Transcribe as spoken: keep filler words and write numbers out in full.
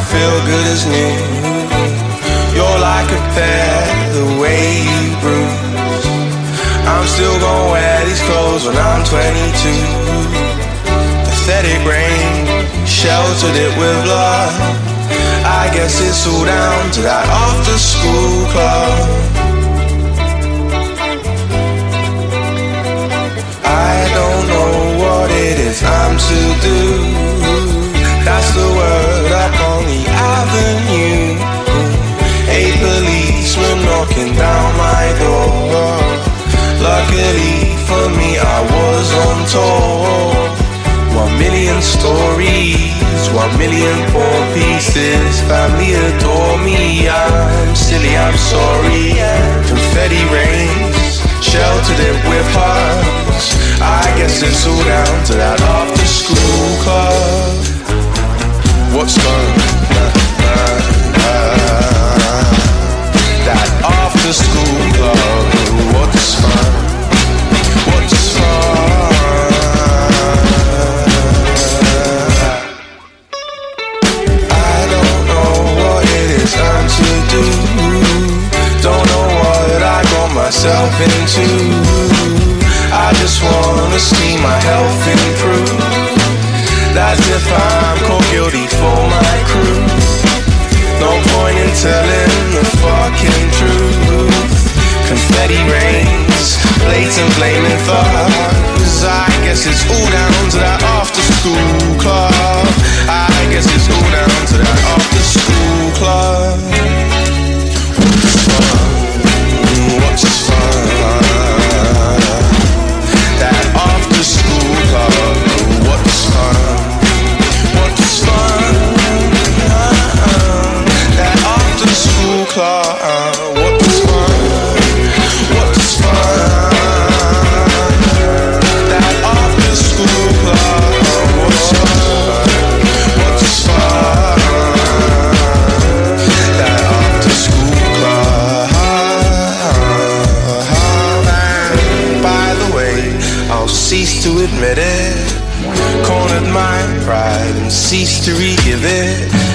feel good as new. You're like a pear, the way you bruise. I'm still gonna wear these clothes when I'm twenty-two. Pathetic rain, sheltered it with love. I guess it's all down to that after school club. I don't know what it is I'm to do. That's the word up on the avenue. A policeman knocking down my door. Luckily for me I was on tour. One million stories, one million poor pieces. Family adore me, I'm silly, I'm sorry. Confetti rains, sheltered it with hugs. I guess it's all down to that after school club. What's fun? That after school club. What's fun? What's fun? I don't know what it is I'm to do. Don't know what I got myself into. I just wanna see my health improve. That's if I'm caught guilty for my crew. No point in telling the fucking truth. Confetti rains, blatant blaming thugs. I guess it's all down to that after school club. I guess it's all down to that after school club. What's fun? What's fun? That after school club. What's fun? What's fun? That after school club. What's fun? What's fun? That after school club. What's fun? What's fun? That after school club. By the way, I'll cease to admit it. Cornered my pride and cease to re-give it.